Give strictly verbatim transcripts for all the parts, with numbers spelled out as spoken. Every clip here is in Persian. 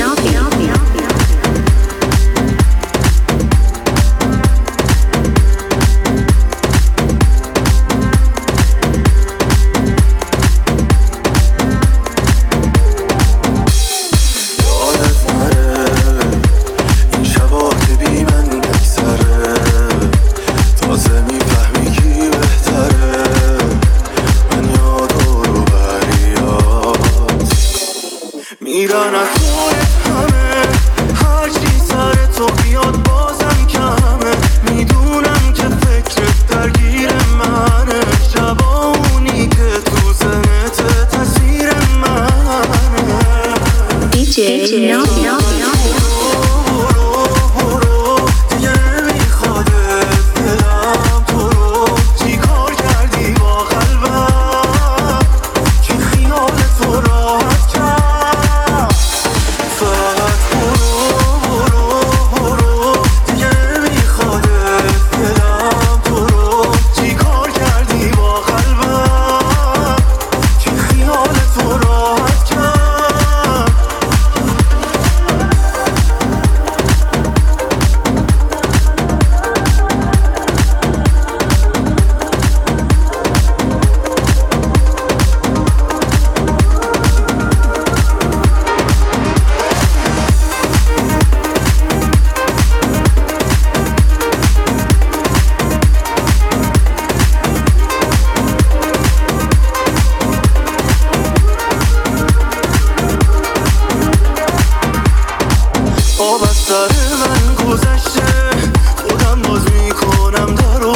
میرن از خودت همه، هرچی سر تو بیاد بازم کمه. میدونم که فکرت درگیر منه، شبانی که تو ذهنت تاثیر منه. دیجی نامی آب از سر من گذشته، خودم باز میکنم درو،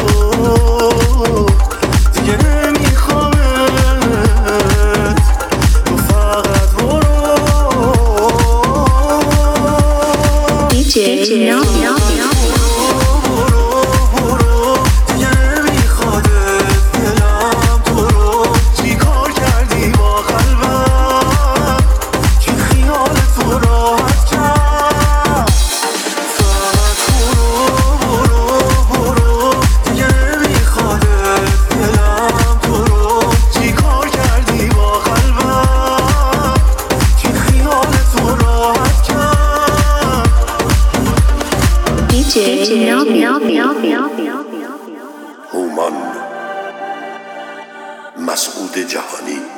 دیگه نمیخوامت، تو فقط برو. دیجی نامی هومان مسعود جهانی.